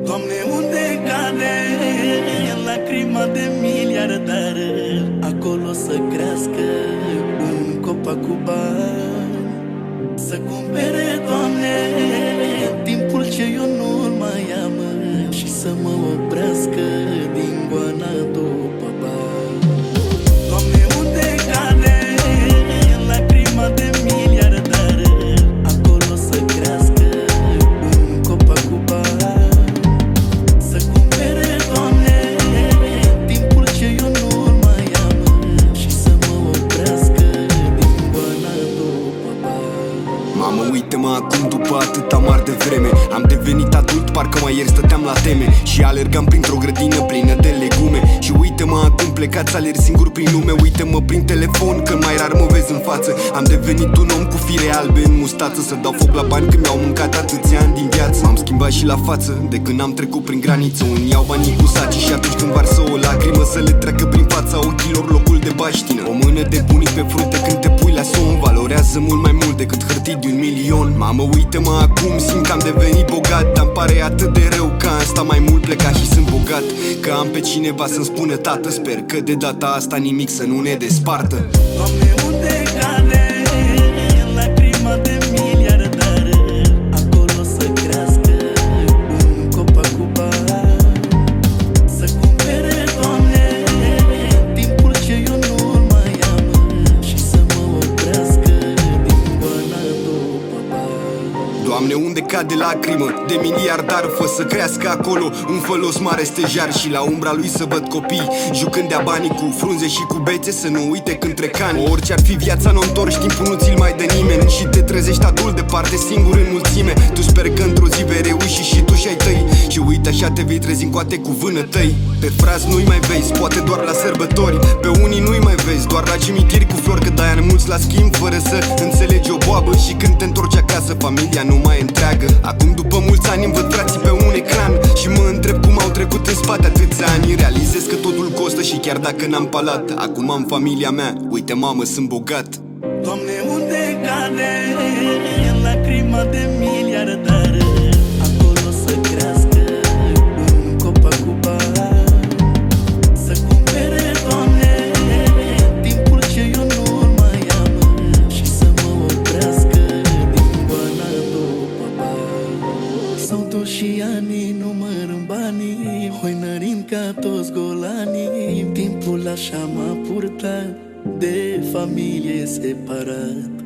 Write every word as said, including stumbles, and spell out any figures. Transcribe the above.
Doamne, unde cade lacrima de miliardar, acolo să crească un copac cu bani, să cumpere, Doamne, timpul ce eu nu-l mai am și să mă oprească din goana după bani. Doamne, unde cade lacrima de miliardar, acolo să crească un copac cu bani, să cumpere, Doamne, timpul ce eu nu-l mai am și să mă oprească din goana după bani. Mamă, uite-mă acum după atâta mari de vreme. Am devenit adult, parcă mai ieri stăteam la teme și alergam printr-o grădină plină de legume. Și uite-mă acum plecat, alerg singur prin lume. Uite-mă prin telefon, că mai rar mă vezi în față. Am devenit un om cu fire albe în mustață, să dau foc la bani când mi-au mâncat atâția ani din viață. M-am schimbat și la față de când am trecut prin graniță. Unii iau banii cu saci și atunci când varsă o lacrimă să le treacă prin fața ochilor locul de baștină. O mână de bunic pe frunte când te pui la somn valorează mult mai mult decât hârtii de un milion. Mamă, uite-mă acum, simt că am devenit bogat, dar-mi pare atât de rău că am stat mai mult plecat și sunt bogat. Că am pe cineva să-mi spună: tată, sper că de data asta nimic să nu ne despartă. Doamne, unde cade lacrima de miliardar, acolo să crească un copac cu bani, să cumpere, Doamne, timpul ce eu nu-l mai am și să mă oprească din goana după bani. Doamne, unde cade lacrimă de miliardar, fă să crească acolo un fălos mare stejar și la umbra lui să văd copii jucând de-a banii cu frunze și cu bețe, să nu uite când trec ani. Orice ar fi viața, n-o întorci, timpul nu ți-l mai dă nimeni și te trezești adult departe, singur în mulțime. Tu sper că într-o zi vei reuși și tu și ai tăi și uite așa te vei trezi în coate cu vânătăi. Pe frați nu-i mai vezi, poate doar la sărbători, pe unii nu-i mai vezi, doar la cimitiri cu flori, că dai ani mulți la schimb fără să înțelegi o boabă. Și când te întorci acasă, familia nu mai întreagă. Acum după mulți ani îmi văd frații pe un ecran și mă întreb cum au trecut în spate atâția ani. Realizez că totul costă și chiar dacă n-am palat, acum am familia mea, uite mamă, sunt bogat. Doamne, unde cade lacrima de miliardar, acolo să crească un copac cu bani, să cumpere, Doamne, timpul ce eu nu-l mai am și să mă oprească din goana după bani. S-au dus și anii, numărând banii, hoinărind ca toți golanii. Timpul așa m-a purtat, de familie separat.